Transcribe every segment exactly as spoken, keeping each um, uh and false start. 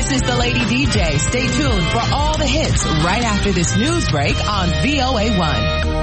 This is the Lady D J. Stay tuned for all the hits right after this news break on V O A one.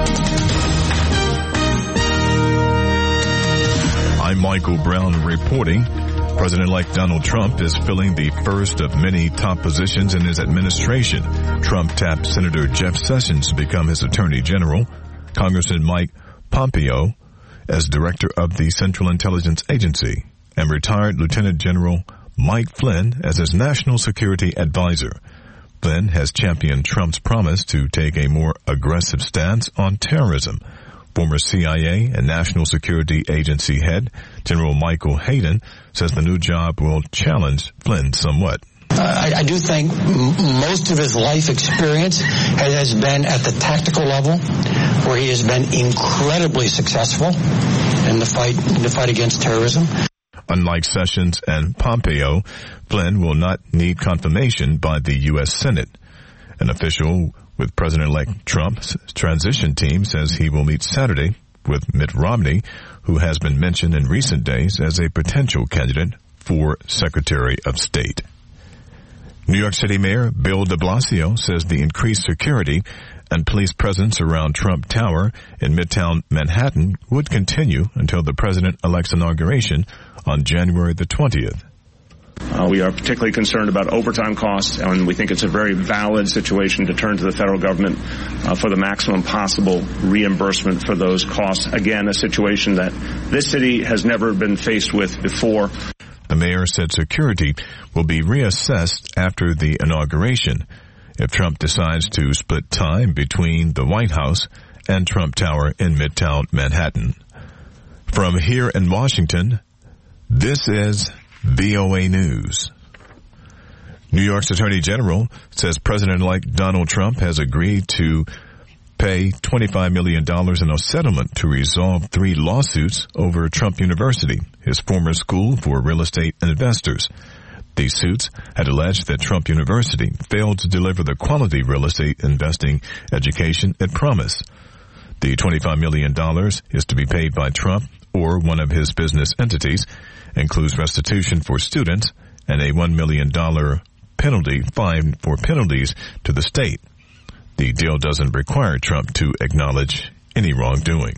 I'm Michael Brown reporting. President-elect Donald Trump is filling the first of many top positions in his administration. Trump tapped Senator Jeff Sessions to become his Attorney General, Congressman Mike Pompeo as Director of the Central Intelligence Agency, and retired Lieutenant General Mike Flynn as his National Security Advisor. Flynn has championed Trump's promise to take a more aggressive stance on terrorism. Former C I A and National Security Agency head General Michael Hayden says the new job will challenge Flynn somewhat. Uh, I, I do think m- most of his life experience has, has been at the tactical level, where he has been incredibly successful in the fight in the fight against terrorism. Unlike Sessions and Pompeo, Flynn will not need confirmation by the U S Senate. An official with President-elect Trump's transition team says he will meet Saturday with Mitt Romney, who has been mentioned in recent days as a potential candidate for Secretary of State. New York City Mayor Bill de Blasio says the increased security and police presence around Trump Tower in Midtown Manhattan would continue until the president-elect's inauguration on January the twentieth. Uh, we are particularly concerned about overtime costs, and we think it's a very valid situation to turn to the federal government uh, for the maximum possible reimbursement for those costs. Again, a situation that this city has never been faced with before. The mayor said security will be reassessed after the inauguration if Trump decides to split time between the White House and Trump Tower in Midtown Manhattan. From here in Washington, this is V O A News. New York's Attorney General says President-elect Donald Trump has agreed to pay twenty-five million dollars in a settlement to resolve three lawsuits over Trump University, his former school for real estate investors. These suits had alleged that Trump University failed to deliver the quality real estate investing education it promised. The twenty-five million dollars is to be paid by Trump or one of his business entities, includes restitution for students and a one million dollars penalty fine for penalties to the state. The deal doesn't require Trump to acknowledge any wrongdoing.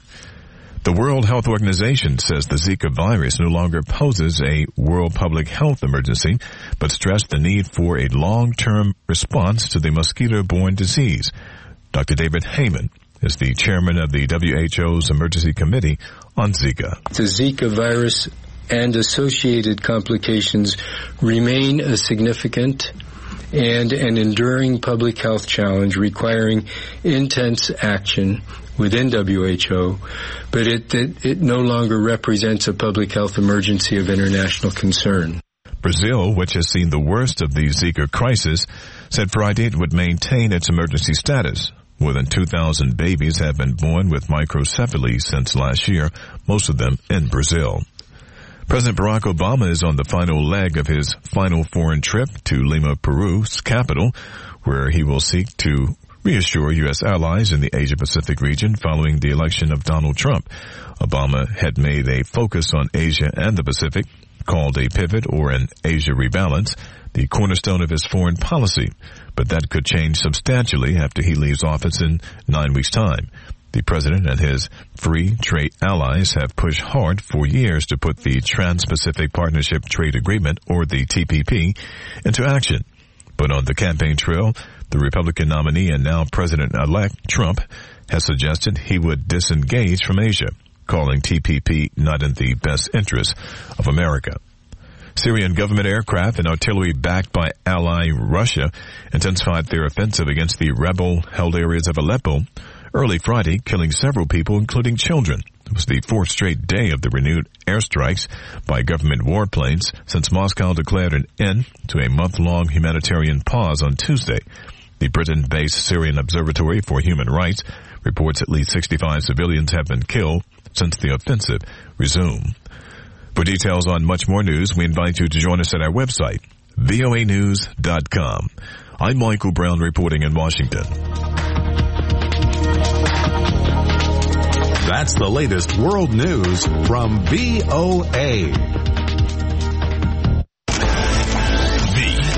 The World Health Organization says the Zika virus no longer poses a world public health emergency, but stressed the need for a long-term response to the mosquito-borne disease. Doctor David Heyman is the chairman of the W H O's Emergency Committee on Zika. The Zika virus and associated complications remain a significant and an enduring public health challenge requiring intense action within W H O, but it, it, it no longer represents a public health emergency of international concern. Brazil, which has seen the worst of the Zika crisis, said Friday it would maintain its emergency status. More than two thousand babies have been born with microcephaly since last year, most of them in Brazil. President Barack Obama is on the final leg of his final foreign trip to Lima, Peru's capital, where he will seek to reassure U S allies in the Asia-Pacific region following the election of Donald Trump. Obama had made a focus on Asia and the Pacific, called a pivot or an Asia rebalance, the cornerstone of his foreign policy, but that could change substantially after he leaves office in nine weeks' time. The president and his free trade allies have pushed hard for years to put the Trans-Pacific Partnership Trade Agreement, or the T P P, into action. But on the campaign trail, the Republican nominee and now President-elect Trump has suggested he would disengage from Asia, calling T P P not in the best interest of America. Syrian government aircraft and artillery backed by ally Russia intensified their offensive against the rebel-held areas of Aleppo early Friday, killing several people, including children. It was the fourth straight day of the renewed airstrikes by government warplanes since Moscow declared an end to a month-long humanitarian pause on Tuesday. The Britain-based Syrian Observatory for Human Rights reports at least sixty-five civilians have been killed since the offensive resumed. For details on much more news, we invite you to join us at our website, V O A news dot com. I'm Michael Brown reporting in Washington. That's the latest world news from V O A. V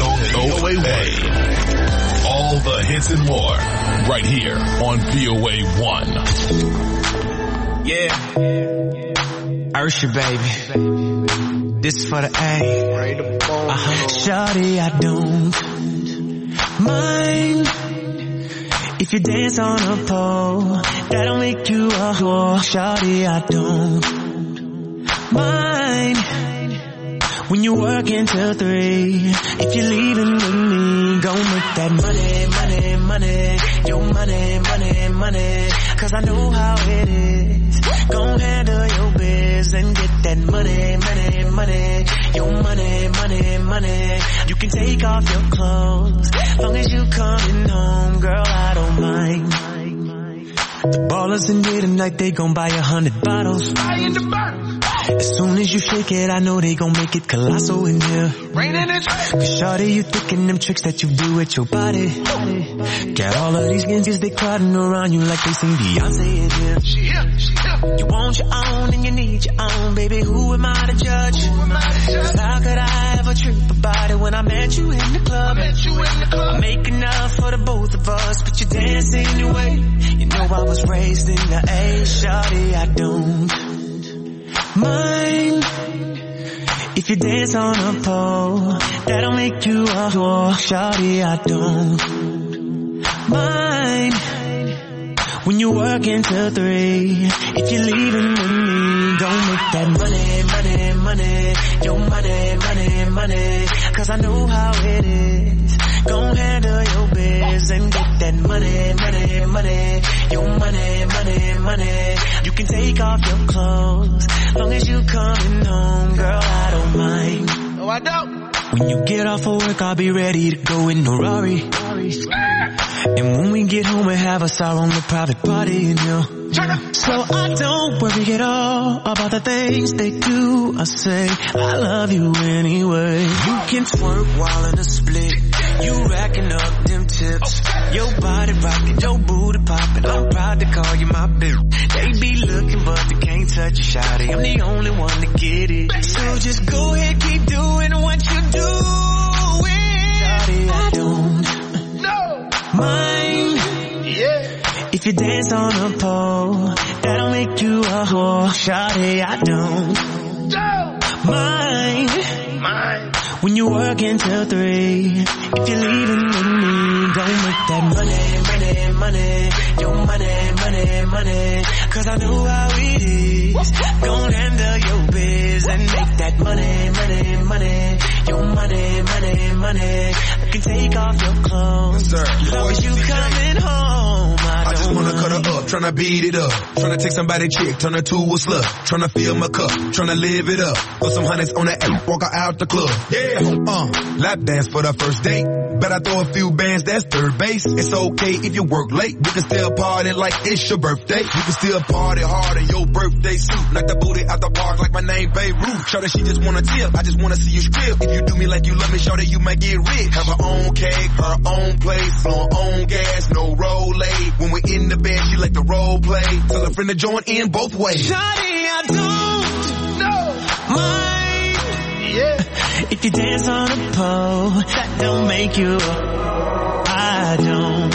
hits and more. Right here on V O A one. Yeah. Ursha, baby. This is for the A. Uh-huh. Shawty, I don't mind if you dance on a pole. That'll make you a whore. Shawty, I don't mind when you work until three. If you're leaving with me, go make that money, money, money. Your money, money, money. Cause I know how it is. Go handle your biz and get that money, money, money. Your money, money, money. You can take off your clothes, long as you coming home, girl, I don't mind. The ballers in here tonight, they gon' buy a hundred bottles. As soon as you shake it, I know they gon' make it colossal in here. Cause shawty, you thinking them tricks that you do with your body. Got all of these ninjas, they crowding around you like they sing Beyonce in here. She here, she here. You want your own and you need your own, baby. Who am I to judge? Cause how could I ever trip about it when I met you in the club? I, met you in the club. I make enough for the both of us, but you dance anyway. You know I was raised in the A. Shawty, I don't mind if you dance on a pole. That'll make you a whore. Shawty, I don't mind when you work until three. If you're leaving with me, don't make that money, money, money. Your money, money, money. Cause I know how it is. Go handle your biz and get that money, money, money. Your money, money, money. You can take off your clothes, long as you coming home, girl, I don't mind. No, I don't. When you get off of work, I'll be ready to go in the Rari. And when we get home, we'll have us our own private party, you know. So I don't worry at all about the things they do. I say, I love you anyway. You can twerk while in a split. You racking up them tips. Your body rocking, your booty popping. I'm proud to call you my bitch. They be looking, but they can't touch you, shawty. I'm the only one to get it. So just go ahead, keep doing what you do. Shawty, I don't mind. Yeah. If you dance on a pole, that'll make you a whore. Shawty, I don't mind. Mind. When you work until three. If you're leaving with me, don't make that money, money, money. Your money, money, money. Cause I know how it is. Gon' handle your biz and make that money, money, money. Your money, money, money. I can take off your clothes, as long as you coming home. I, I just wanna cut her up, tryna beat it up. Tryna take somebody chick, turn her to a slut. Tryna fill my cup, tryna live it up. Throw some hundreds on that app, walk her out the club. Yeah, uh, lap dance for the first date. Bet I throw a few bands, that's third base. It's okay if you work late. We can still party like it's your birthday. You can still party hard in your birthday suit. Knock the booty out the park like my name Beirut. Show that she just wanna tip, I just wanna see you strip. If you do me like you love me, show that you might get rich. Have her own cake, her own place, on own gas, no roll aid. When we in the bed, she like the role play. Tell a friend to join in both ways. Shawty, I don't know mind. Yeah. If you dance on a pole, that don't make you. I don't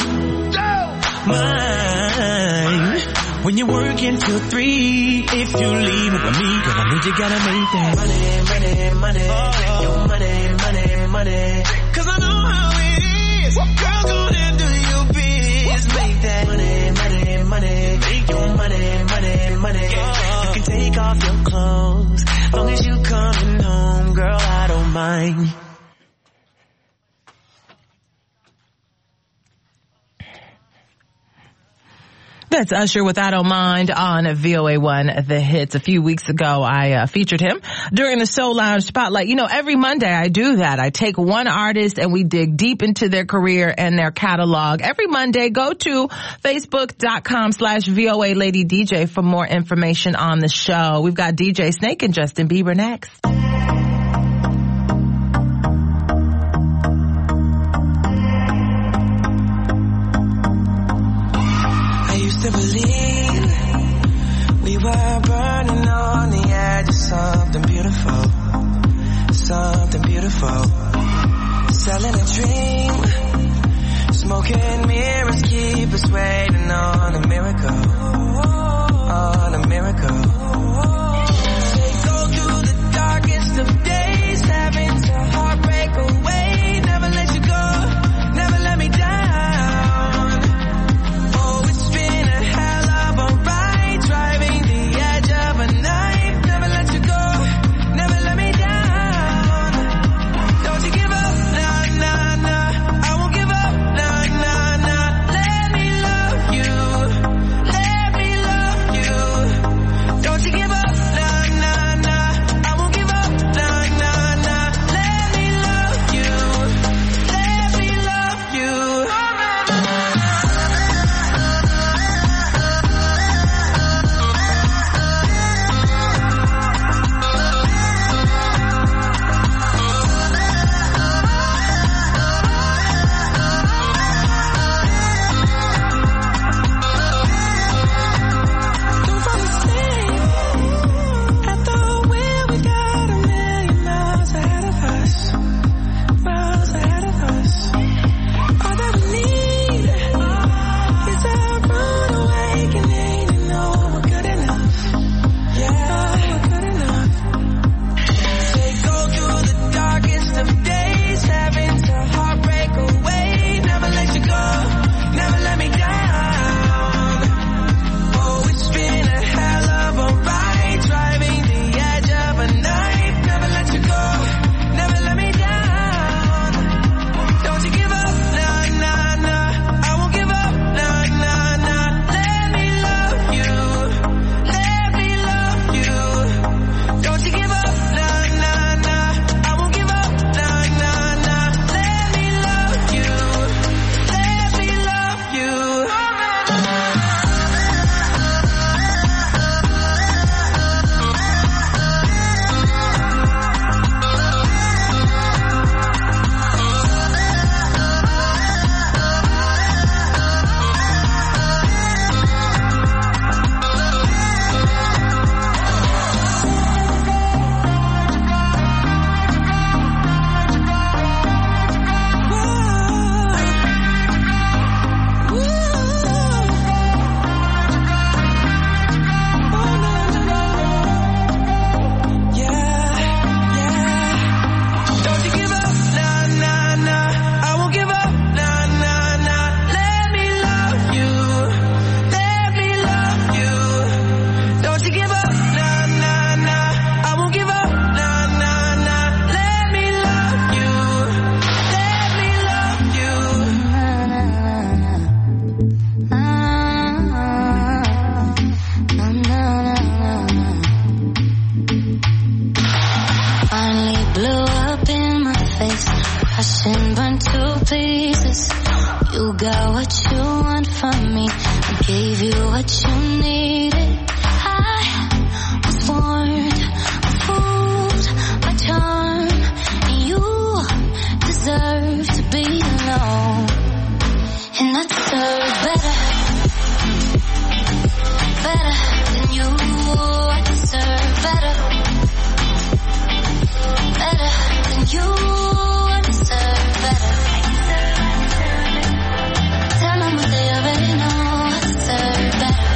mind when you work until three. If you leave with me, girl, I need you gotta make that money, money, money. Oh. Your money, money, money. Cause I know how it is. Girl, go handle your biz. Make that money, money, money. Your money, money, money. Oh. You can take off your clothes, long as you coming home, girl, I don't mind. That's Usher with I Don't Mind on V O A one, The Hits. A few weeks ago, I uh, featured him during the Soul Lounge Spotlight. You know, every Monday I do that. I take one artist and we dig deep into their career and their catalog. Every Monday, go to facebook.com slash VOA Lady D J for more information on the show. We've got D J Snake and Justin Bieber next. To believe we were burning on the edge of something beautiful, something beautiful, selling a dream Smoking mirrors keep us waiting on a miracle, on a miracle. They go through the darkest of days, having to heartbreak away. Never let you go, never let me down. Oh, it's been a hell of a ride, driving the edge of a knife. Never let you go, never let me down. Don't you give up, nah, nah, nah. I won't give up, nah, nah, nah. Let me love you, let me love you. Don't you give up, nah, nah, nah. I won't give up, nah, nah, nah. Let me love you, let me love you. Don't fall asleep at the wheel. We got a million miles ahead of us, miles ahead of us. All that we need is a rude awakening to know we're good enough. Yeah, we're good enough. They go through the darkest of days, having to heartbreak away. Never let you go, never let me down. Oh, it's been a hell of a ride, driving the edge of a knife. Never let you go, never let me down. Don't you give up, nah, nah, nah. I won't give up, nah, nah, nah. Let me love you, let me love you. Don't you give up, nah, nah, nah. I won't give up, nah, nah, nah. Let me love you, let me love you. Don't you give up, nah, nah, nah. I won't give up, nah, nah, nah. Let me love you, let me love you. Don't you give up, nah, nah, nah. I won't give up, nah, nah, nah. Let me love you, let me love you. Finally blew up in my face, crushed and burnt to pieces. You got what you want from me, I gave you what you needed. I was warned, fooled by charm, and you deserve to be alone. And I deserve better, better than you. I deserve better, better than you. I deserve better. Tell them what they already know. I deserve better.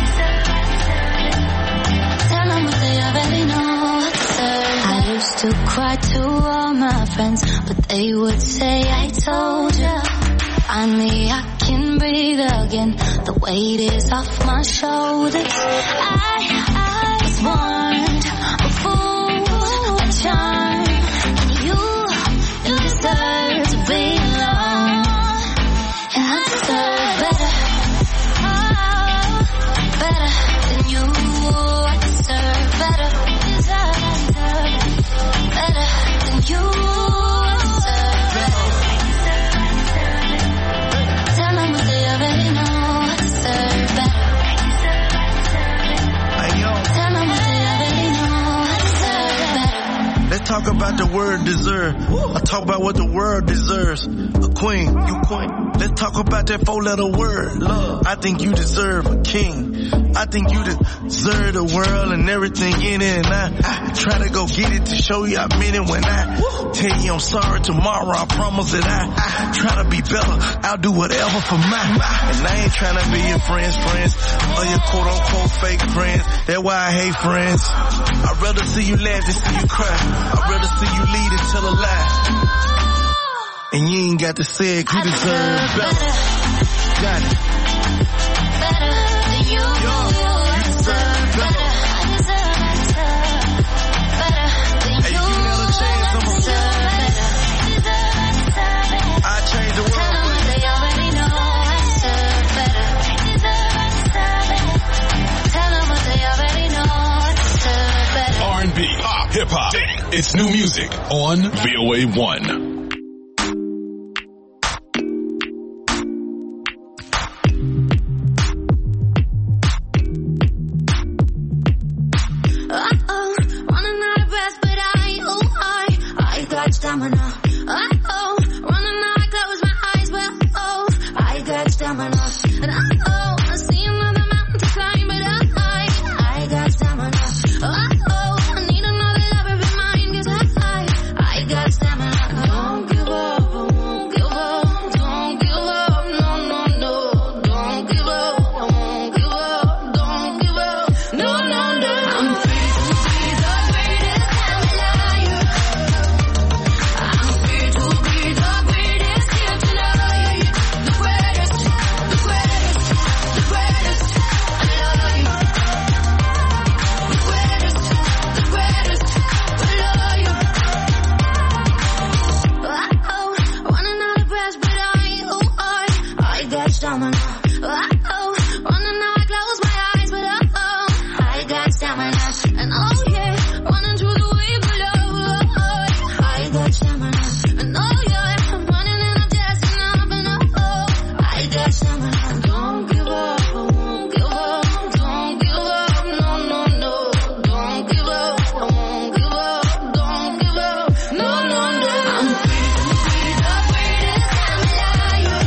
Tell them what they already know. I deserve better. I used to cry to all my friends, but they would say I told ya. Finally I can breathe again, the weight is off my shoulders. I, I was warned, a fool, a charm, and you, you deserve to be alone. And I deserve better, oh, better than you. I deserve better, deserve better than you. Tell them what they I talk about what the world deserves. A queen, you queen. Let's talk about that four-letter word. Love. I think you deserve a king. I think you deserve the world and everything in it. And I, I try to go get it to show you I meant it when I Woo. Tell you I'm sorry tomorrow. I promise that I, I try to be better. I'll do whatever for mine. And I ain't trying to be your friends, friends, or your quote-unquote fake friends. That's why I hate friends. I'd rather see you laugh than see you cry. I'd rather see you lead and tell a lie. And you ain't got to say it, you deserve better. better. Got it. Better than you. Yo, you deserve better. I deserve better. Better than hey, you. You never change, I'm a better. I change the world. Tell them what they already know. I deserve better. I deserve better. Tell them what they already know. I deserve better. R and B, pop, hip hop. It's new music on V O A one. Stamina. Uh-oh, running out, I close my eyes, but oh, I got stamina. And uh-oh, I see another mountain to climb, but I, I got stamina. Uh-oh, I need another lover be mine, cause I, I got stamina. Don't give up, I won't give up, don't give up, no, no, no, don't give up, I won't give up, don't give up, no, no, no. I'm free to be the greatest, I'm a liar. Stamina. Uh-oh, running now, I close my eyes, but uh-oh, I got stamina. And oh yeah, running through the wave below, oh, I got stamina. And oh yeah, I'm running and I'm dancing up, and oh, I got stamina. Don't give up, I won't give up, don't give up, no, no, no, don't give up, I won't give up, don't give up, no, no, no. I'm free to be the greatest, I'm a liar.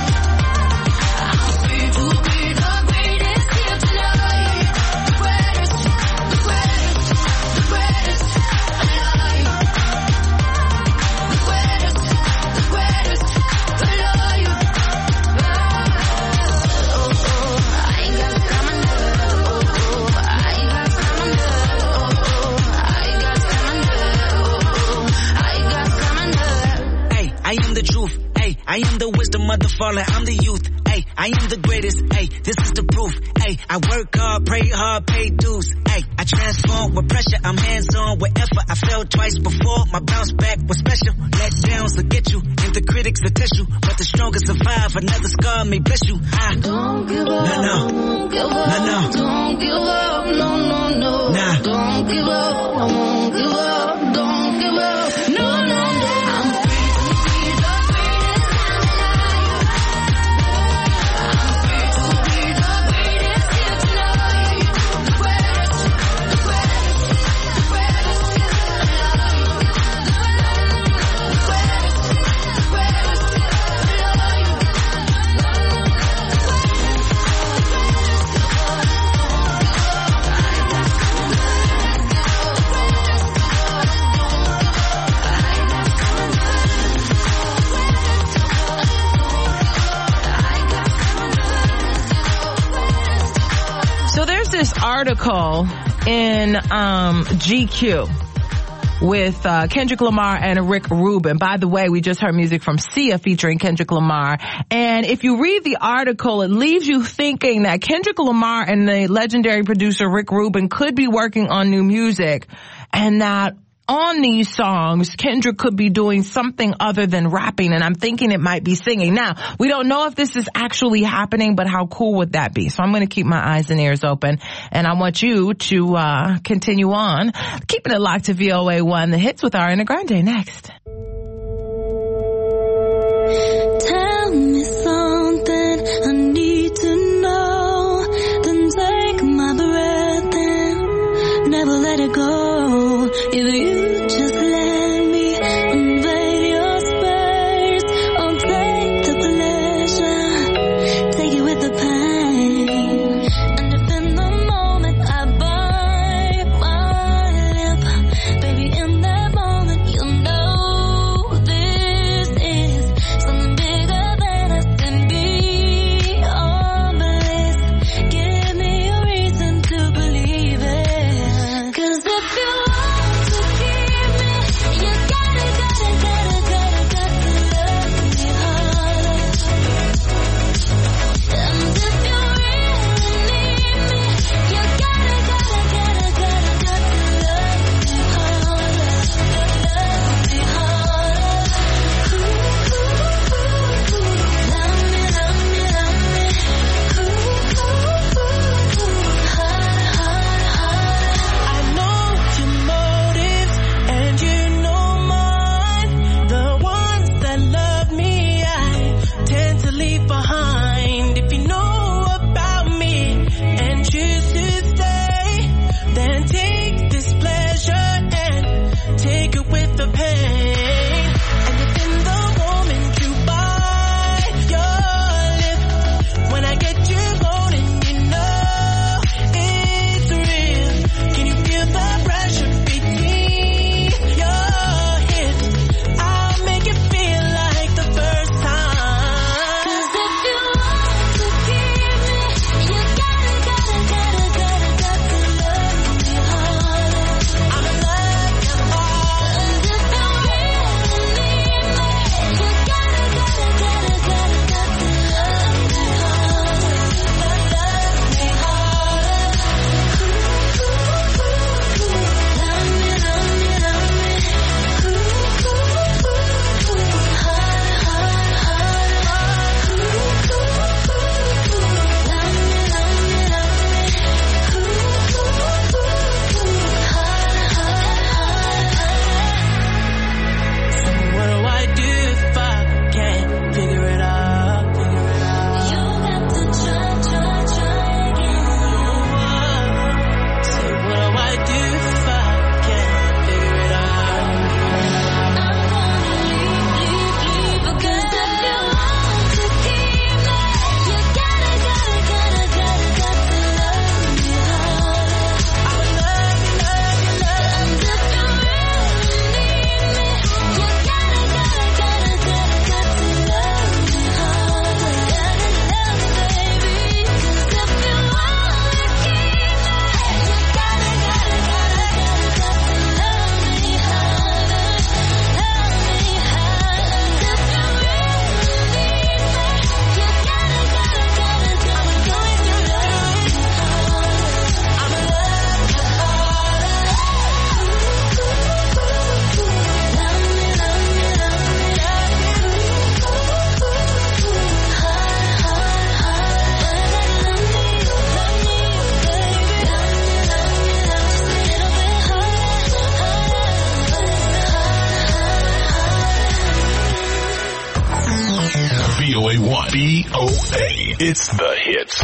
I am the wisdom of the fallen, I'm the youth, ayy, I am the greatest, ayy, this is the proof, ayy, I work hard, pray hard, pay dues, ayy, I transform with pressure, I'm hands-on with effort, I fell twice before, my bounce back was special, let downs will get you, and the critics will test you, but the strongest survive, another scar may bless you, I don't give up, no, no, won't give up, no, no, don't give up, no, no, no, nah, don't give up, I won't give up, don't give up, no, no, no, I'm free to be the greatest, I'm a liar. I'm free to be the greatest, here tonight, the greatest, the greatest, the greatest, I love you, the greatest, the greatest, I love you. This article in um, G Q with uh, Kendrick Lamar and Rick Rubin. By the way, we just heard music from Sia featuring Kendrick Lamar. And if you read the article, it leaves you thinking that Kendrick Lamar and the legendary producer Rick Rubin could be working on new music, and that on these songs, Kendrick could be doing something other than rapping, and I'm thinking it might be singing. Now, we don't know if this is actually happening, but how cool would that be? So I'm going to keep my eyes and ears open, and I want you to uh continue on. Keeping it locked to V O A one, the hits with Ariana Grande next. Tell me something I need to know, then take my breath and never let it go. If you just let me invade A one. V O A. It's the hits.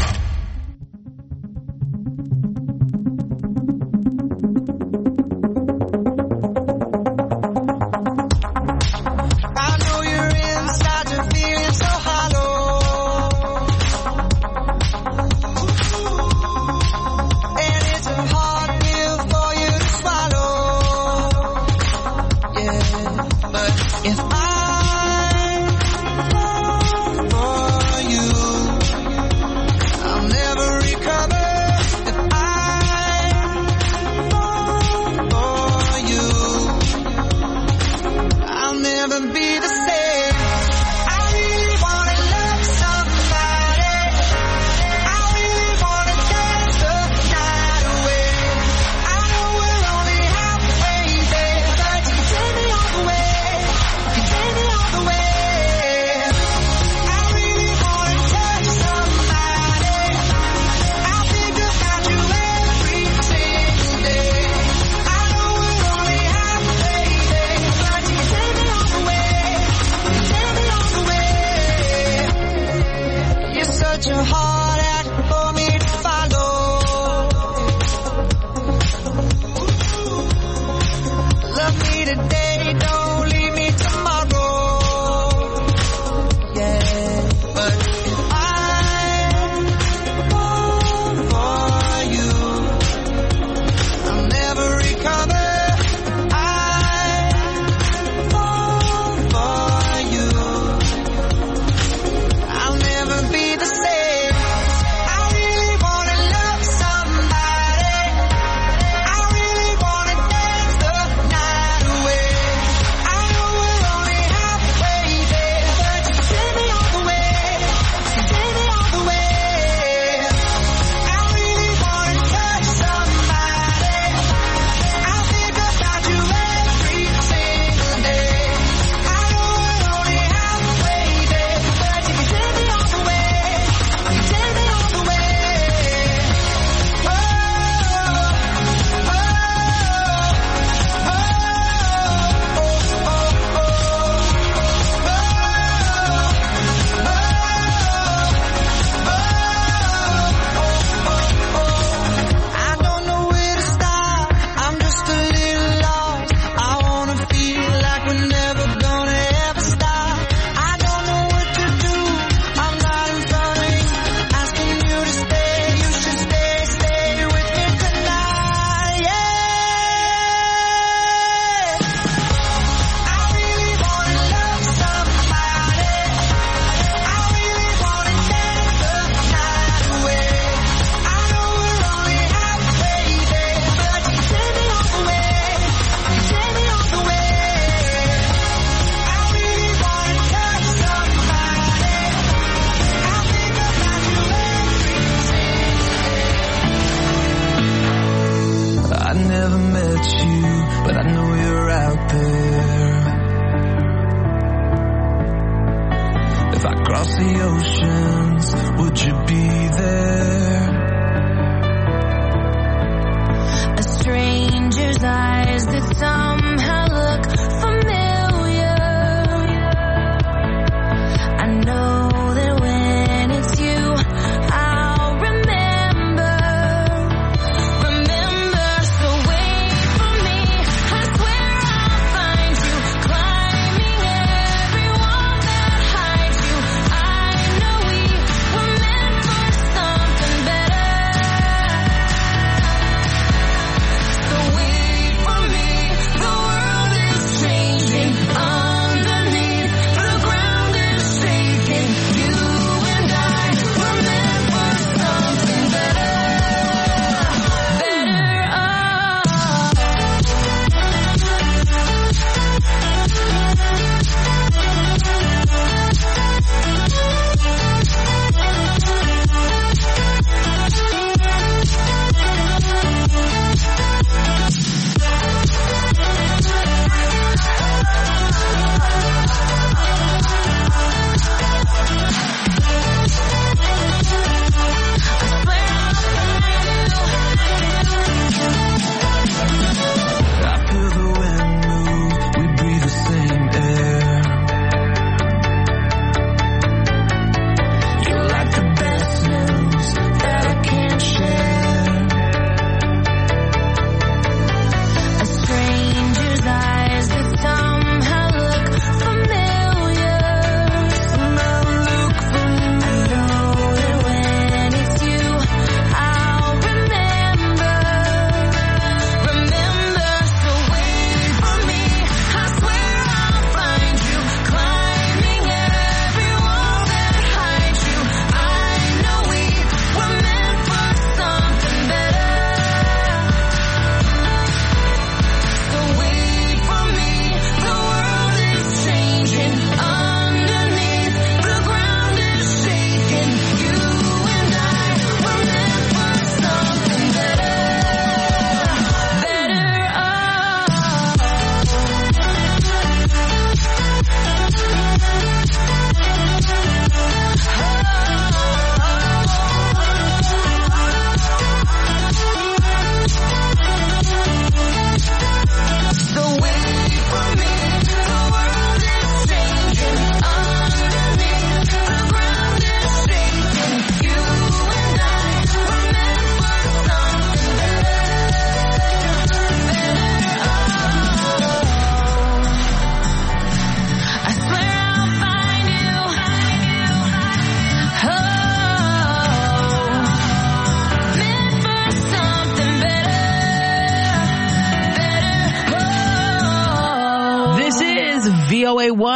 The world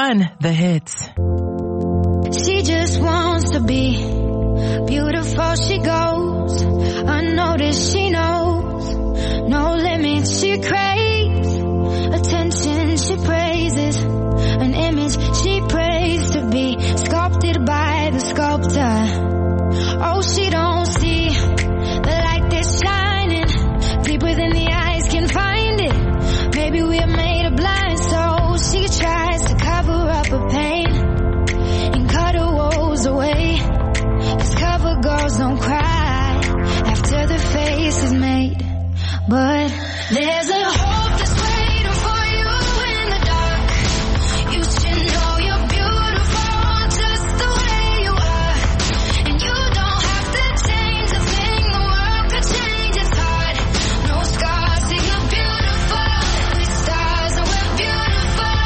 one, The Hits. She just wants to be beautiful. She goes unnoticed. She knows no limits. She craves attention. She praises an image. She prays to be sculpted by the sculptor. Oh, she don't see the light that's shining deeper than the eyes can find it. Maybe we're made of blind, so she tries to cover up her pain and cut her woes away. 'Cause cover girls don't cry after the face is made. But there's a hope that's waiting for you in the dark. You should know you're beautiful just the way you are. And you don't have to change a thing, the world could change its heart. No scars, see you're beautiful. With stars and we're beautiful.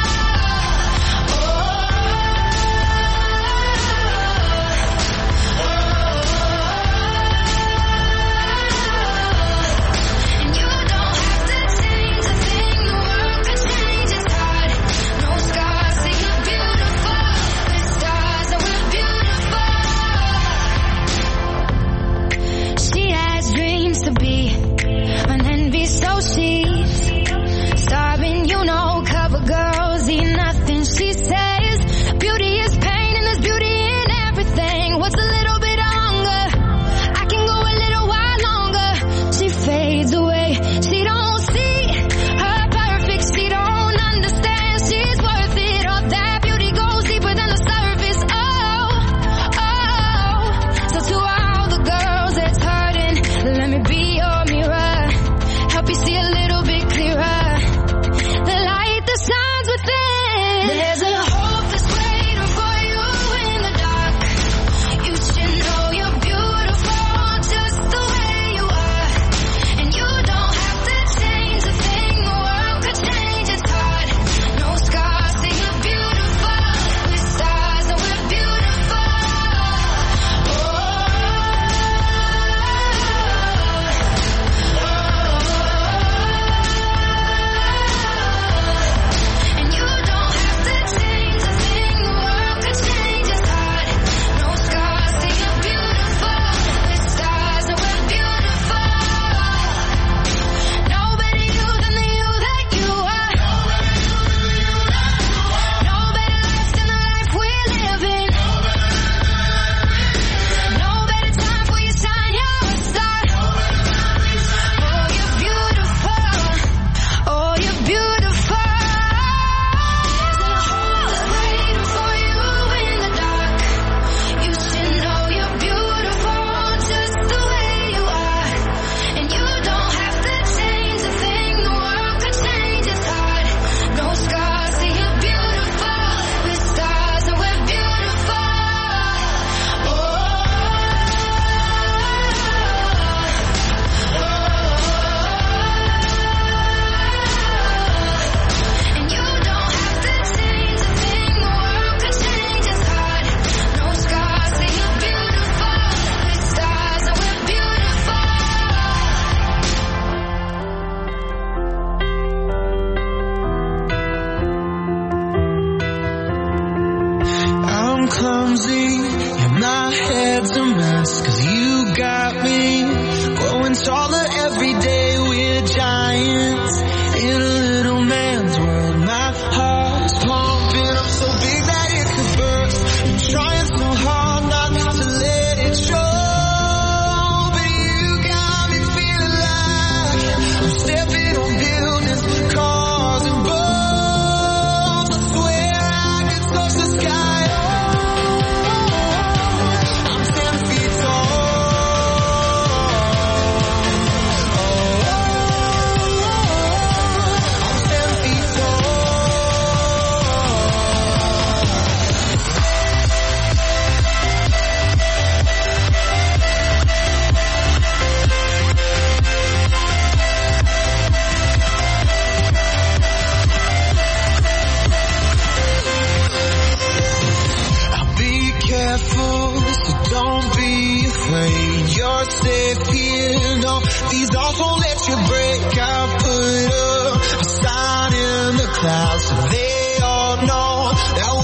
And you don't have to change a thing, the world could change its heart. No scars, see you're beautiful. With stars and we're beautiful. She has dreams to be an envy, so she's starving. You know, cover girls eat nothing. She says beauty is pain and there's beauty in everything. What's a little bit of hunger? I can go a little while longer. She fades away. She don't see her perfect. She don't understand she's worth it. All that beauty goes deeper than the surface. Oh, oh. So to all the girls that's hurting, let me be your mirror. Help you see a little bit clearer. The light that shines within. There's a hope that's waiting for you in the dark. You should know you're beautiful just the way you are. And you don't have to change a thing, the world could change its heart. No scars, see you're beautiful. With stars and we're beautiful. And you don't have to change a thing, the world could change its heart. No scars, see you're beautiful. With stars and we're beautiful. No better you than the you that you are. No better life than the life we're living. No better time for you shine, you're a star. Oh, you're beautiful. Oh, you're beautiful. There's a hole waiting for you in the dark. You should know you're beautiful just the way you are. And you don't have to change a thing, the world could change its heart. No scars, see you're beautiful. With stars and we're beautiful. And you don't have to change a thing, the world could change its heart. No scars, see you're beautiful. With stars and we're beautiful. I'm clumsy and my head's a mess, 'cause you got me growing taller every day. We're giants in a little man's world. My heart's pumping up so big that it could burst. I'm trying so hard not to let it show, but you got me feeling like I'm stepping on buildings, cars and boats. I swear I could touch the sky. I'm ten feet tall. safe here. No, these walls won't let you break. I put up a sign in the clouds so they all know that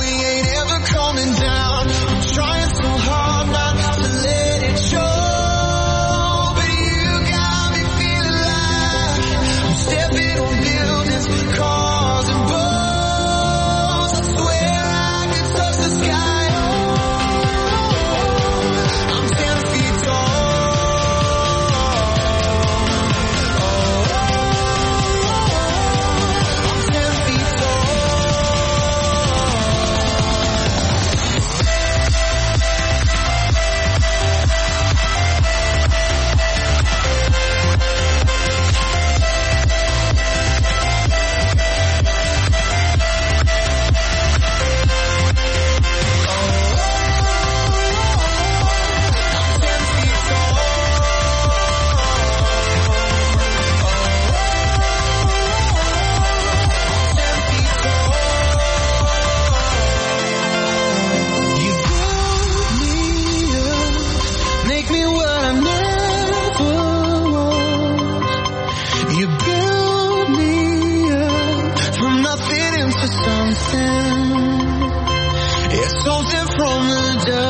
chosen from the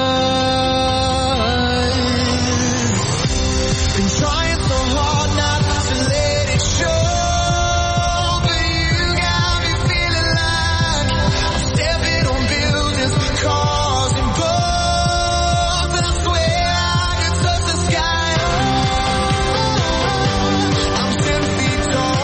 dust. Been trying so hard not to let it show, but you got me feeling like I'm stepping on buildings, cars and boats, and I swear I can touch the sky. I'm ten feet tall.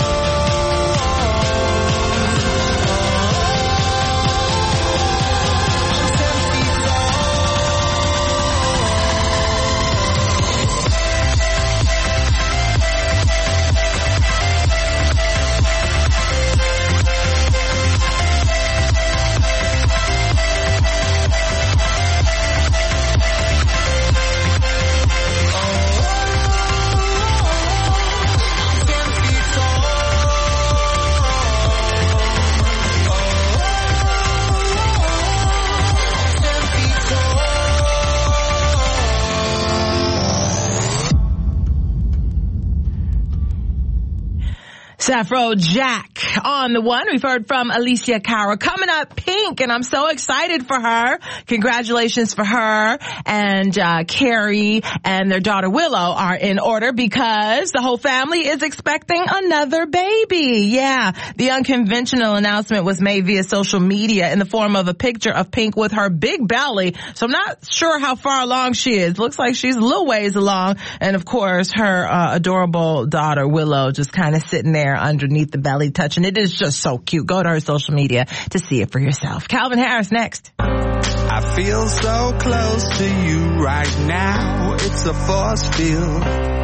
Afrojack on the one. We've heard from Alicia Cara. Coming up, Pink, and I'm so excited for her. Congratulations for her and uh Carrie and their daughter Willow are in order because the whole family is expecting another baby. Yeah, the unconventional announcement was made via social media in the form of a picture of Pink with her big belly. So I'm not sure how far along she is. Looks like she's a little ways along. And of course, her uh, adorable daughter Willow just kind of sitting there underneath the belly touching. It is just so cute. Go to her social media to see it for yourself. Calvin Harris next. I feel so close to you right now. It's a force field.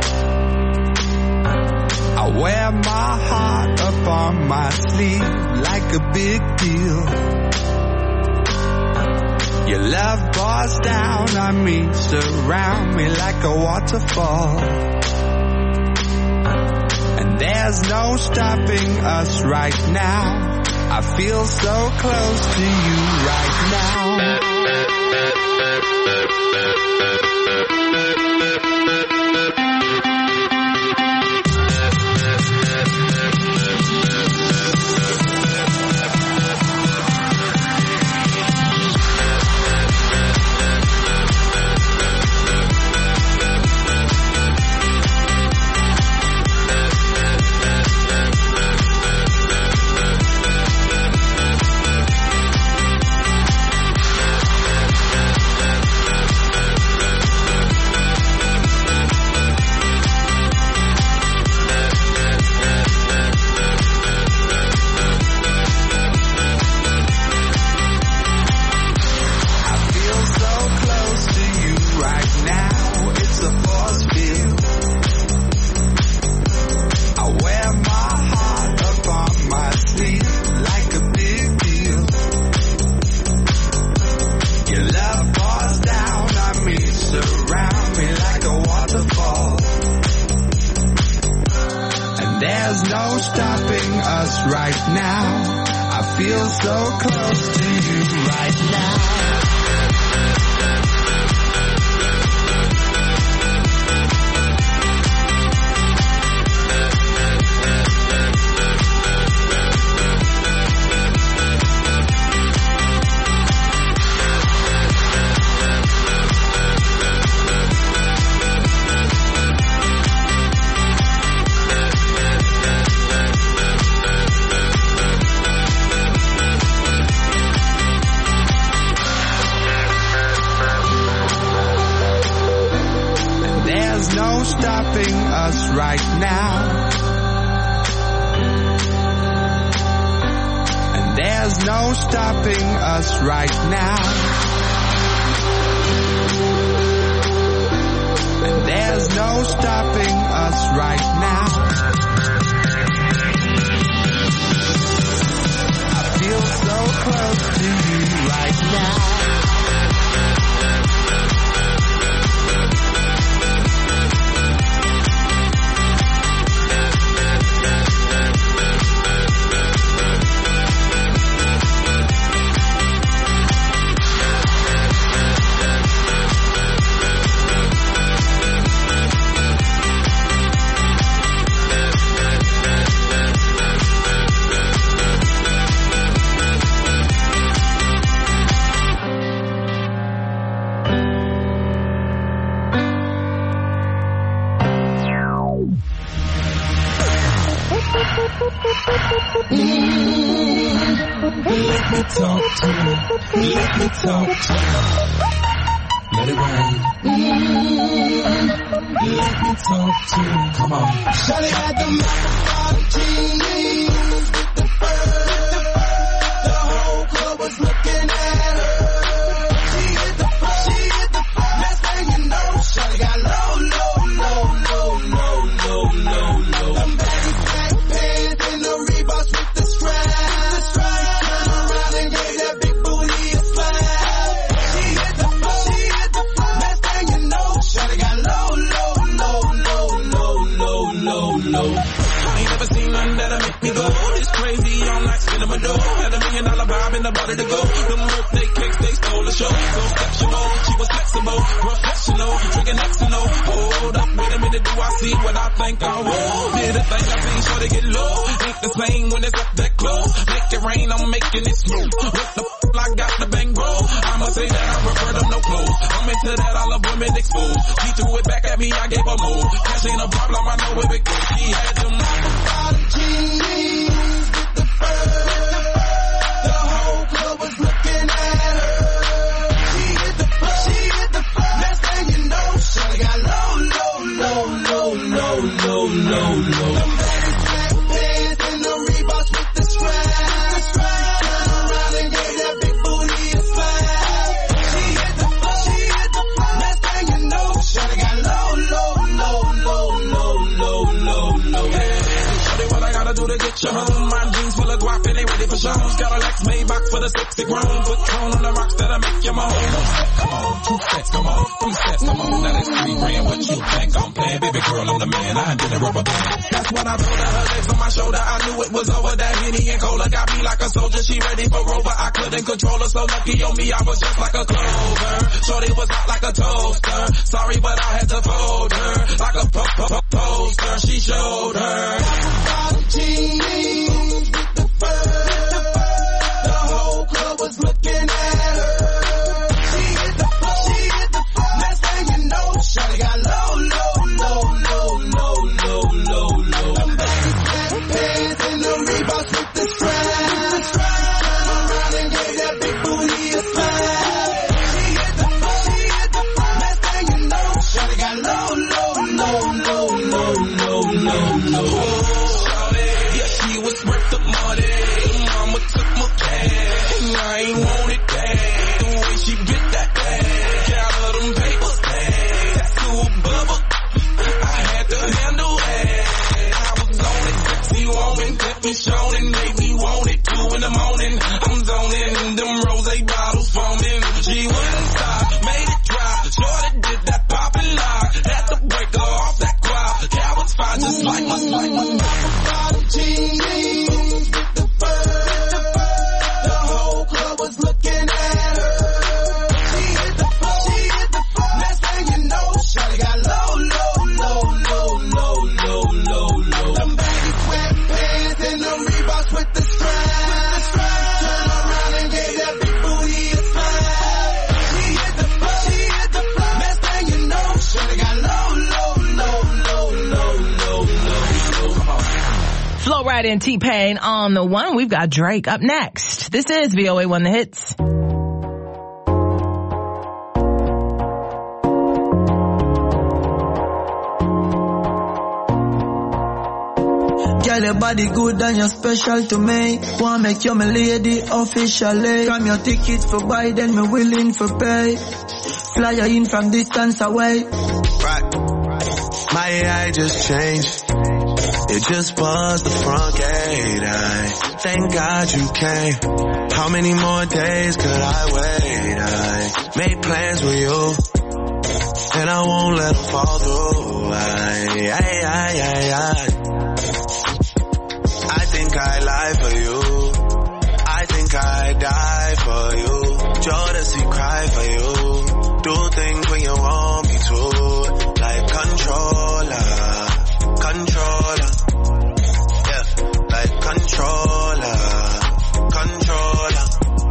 I wear my heart up on my sleeve like a big deal. Your love pours down on me, surround me like a waterfall. And there's no stopping us right now. I feel so close to you right now. Let me talk to you. Let me talk to you. Let it rain. Mm-hmm. Let me talk to you. Come on. Shawty had the mouth jeans with the fur. The whole club was looking at her. She hit the floor. She hit the floor. Next thing you know, Shawty got low, low, low, low, low, low, low, low. Them baggy black pants and the Reeboks with the strap. The strap. Turn around and gave that big booty a slap. She hit the floor. She hit the floor. Next thing you know, Shawty got low, low, low, low, low, low, low, low. I ain't never seen nothing that'll make me go. It's crazy, all night spinning my dough. Had a million dollar vibe in the body to go. Them birthday cakes, they stole the show. So exceptional, she was flexible, professional, drinking Xano. Hold up, wait a minute, do I see what I think I will? Did a thing I seen, sure to get low. Ain't the same when it's up that close. Make it rain, I'm making it smooth. What the f***, I got the bang roll. I'ma say that I prefer them no clothes. I'm into that, all the women exposed. She threw it back at me, I gave her more. Cash ain't a problem, I know where it goes. She had them bottom jeans with the fur. The whole club was looking at her. She hit the floor. She hit the floor. Next thing you know, Shawty got low, low, low, low, low, low, low, low. Them baggy black pants and the Reeboks with the strap. The strap. Turn around and gave that big booty a slap. She hit the floor. She hit the floor. Next thing you know, Shawty got low, low, low, low, low, low, low, low. Shawty, what I gotta do to get you home? My jeans full of guap and they ready for shows. Got a Lex Maybach for the sexy grown. Put tone on the rocks that'll make you moan. Come on, two steps, come on, three steps, come on. Now that's three grand. What you think I'm playing? Baby girl, I'm the man. I did a rubber band. That's what I told her. Her legs on my shoulder. I knew it was over. That Henny and Cola got me like a soldier. She ready for Rover. I couldn't control her. So lucky on me, I was just like a clover. Shorty was hot like a toaster. Sorry, but I had to fold her like a po po po poster. She showed her. Bottom jeans with the fur. The whole club was looking at her. She hit the floor. She hit the floor. Next thing you know, Shawty got low, low, low, low, low, low, low, low. Them baggy black pants and the Reeboks with the strap. The strap. Turn around and gave that big booty a slap. She hit the floor. She hit the floor. Next thing you know, Shawty got low, low, low, low, low, low, low, low. Yeah, she was worth the money. Mama took my cash. I ain't want it back. The way she get that bag. Got all them papers back. That's to a bubble. I had to handle that. I was on it. Sexy woman kept me showing and made me want it. Two in the morning. I'm zoning. Them rose bottles foaming. She wouldn't stop. Made it drop. Shorty did that pop and lock. Had to break her off that crowd. Cowards fine just like my, like my bottom jeans with the fur. The whole club was looking at her. She hit the floor. She hit the floor. Next thing you know, Shawty got low, low, low, low, low, low, low, low. Them baggy black pants and the Reeboks with the strap. The strap. Turn around and gave that big booty a slap. She hit the floor. She hit the floor. Next thing you know, Shawty got low, low, low, low, low, low, low. Come on. Flow right in, T-Pain on the one. We've got Drake up next. This is V O A one The Hits. Girl, your body good and you're special to me. Wanna make you my lady officially. From your ticket for Biden, me willing for pay. Fly you in from distance away. Right. My A I just changed. It just buzzed the front gate. I thank God you came. How many more days could I wait? I made plans with you, and I won't let them fall through. I, I, I, I, I. I think I lie for you. I think I die for you. Jodeci cry for you. Do things when you want me to, like controller, controller. Like controller, controller,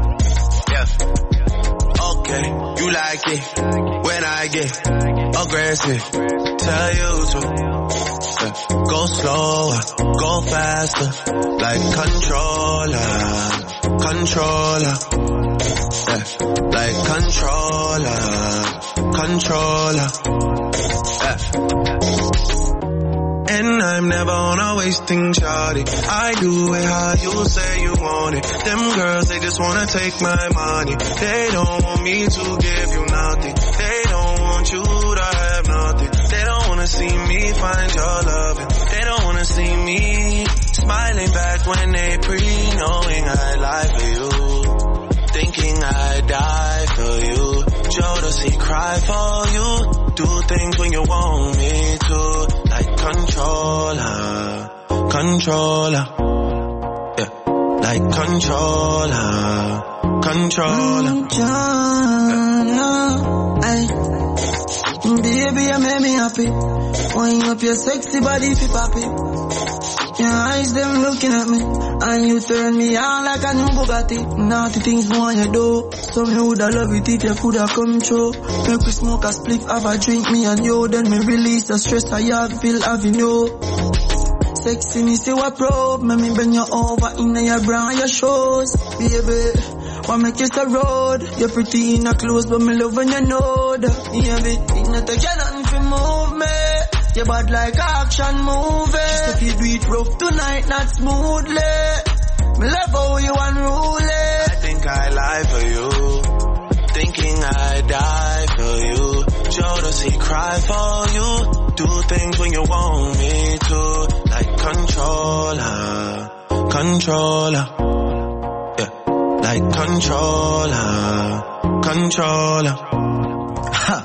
yeah. Okay, you like it when I get aggressive. Tell you to yeah. Go slower, go faster. Like controller, controller. Yeah, like controller, controller. Yeah. And I'm never on a wasting shawty. I do it how you say you want it. Them girls, they just wanna take my money. They don't want me to give you nothing. They don't want you to have nothing. They don't wanna see me find your loving. They don't wanna see me smiling back when they pre, knowing I lie for you. Thinking I die for you. Jodeci cry for you. Do things when you want me to. Like controller, controller. Yeah, like controller, controller. Controller. Baby, you make me happy. Wind up your sexy body for papi. Your eyes, them looking at me. And you turn me on like a new Bugatti. Naughty things more you do. So me woulda love it if you coulda come true. Make we smoke a spliff, have a drink, me and you. Then me release the stress I have, feel having you. Sexy, me say what probe. Make me bend you over in your bra and your shoes. Baby, what make you so road? You're pretty in your clothes, but me love when you know that. Baby, it's not a nothing for move me. You bad like action movie. Just if you do it rough tonight, not smoothly. Me love how you unruly. I think I lie for you. Thinking I die for you. Jodeci cry for you. Do things when you want me to. Like controller, controller. Yeah, like controller, controller. Ha.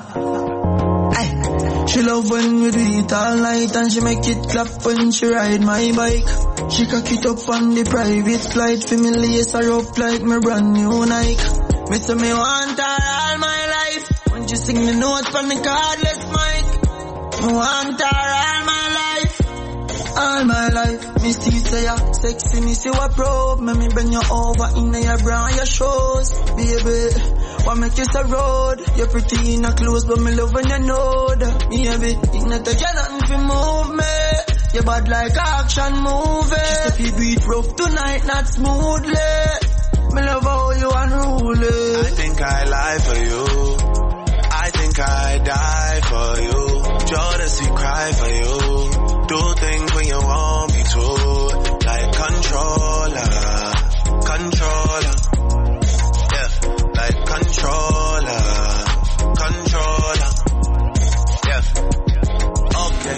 She love when we do it all night and she make it clap when she ride my bike. She cock it up on the private flight for me lace her up like my brand new Nike. Me say me want her all my life. Won't you sing the note from the cardless mic? Me want her all my life, all my life. Me see say ya sexy, me see what probe. Me me bend you over in your bra and your shoes, baby. What make you so road? You're pretty in a clothes, but me love when you know that. Me have it, it's not a nothing for move me. You bad like action movie. Just if you do it rough tonight, not smoothly. Me love how you unruly. I think I lie for you. I think I die for you. Jodeci cry for you. Do things when you want me to. Like controller, controller. Like controller, controller. Yeah. Okay.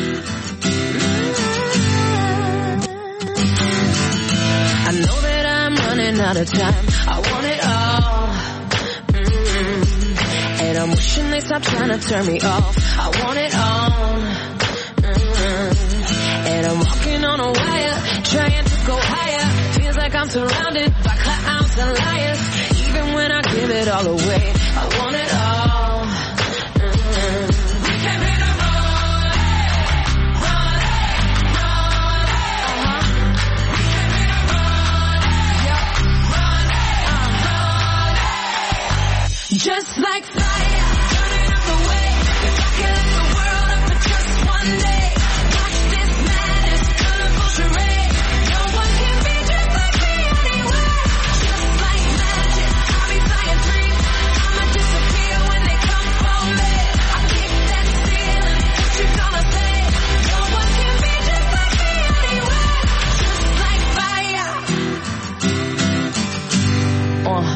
I know that I'm running out of time. I want it all. Mm-hmm. And I'm wishing they stop trying to turn me off. I want it all. Mm-hmm. And I'm walking on a wire, trying to go higher. Feels like I'm surrounded by clowns and liars. Even when I give it all away, I want it all. Mm-hmm. We came here to run, run, run, uh-huh. We came here to run, yeah, run, uh-huh. Just like fire, turning up the way. If I could lift the world up for just one day, watch this madness, colorful charade. No one can be just like me anyway. Just like magic. I'ma disappear when they come for me. I kick that ceiling, what you gonna say? No one can be just like me anyway. Just like fire. Uh.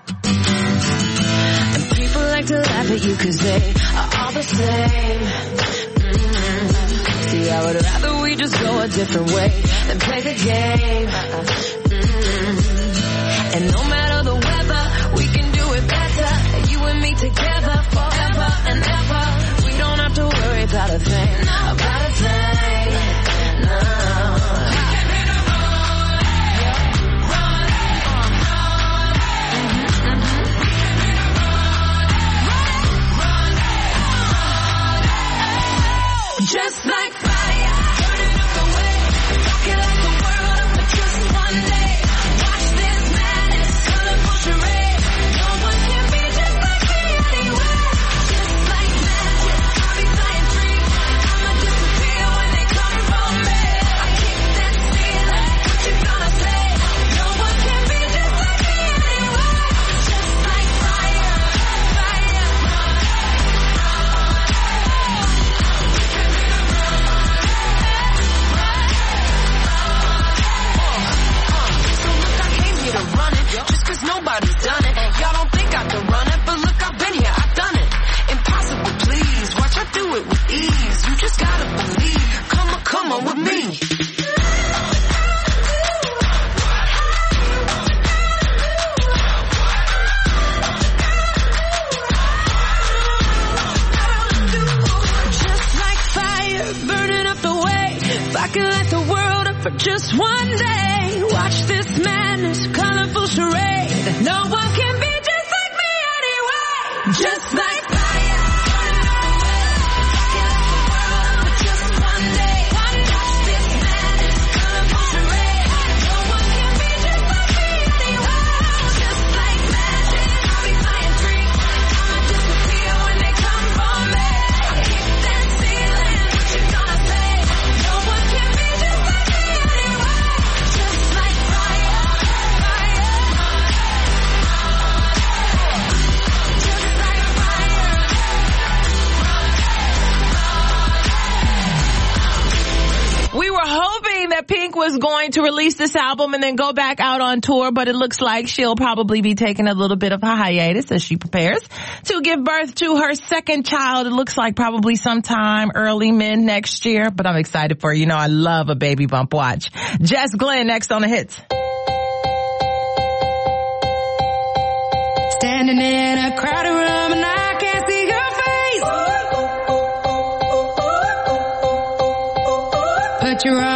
And people like to laugh at you cause they are all the same. Mm-hmm. See, I would rather we just go a different way than play the game. Mm-hmm. And no matter the weather, we can do it better. You and me together forever and ever. We don't have to worry about a thing, about a thing. No. We came here to run, yeah, run, mm-hmm, mm-hmm. We came here to run, run, run, just like fire, turning up the way, rocking like the world up for just one day. Watch this madness, color for just one day. Watch this madness, colorful charade. No one can be just like me anyway. Just like fire. Just one day. Watch this madness, colorful charade. No one can be just like me anyway. Just like magic, I'll be flying free. I'ma disappear when they come for me. Keep that ceiling, what you gonna say? No one can be just like me anyway. Just like fire, fire. Just like fire. We were hoping that Pink was going to release this album and then go back out on tour, but it looks like she'll probably be taking a little bit of a hiatus as she prepares to give birth to her second child. It looks like probably sometime early mid next year, but I'm excited for her. You know, I love a baby bump watch. Jess Glynn next on the hits. Standing in a crowded room and I can't see your face. Put your arm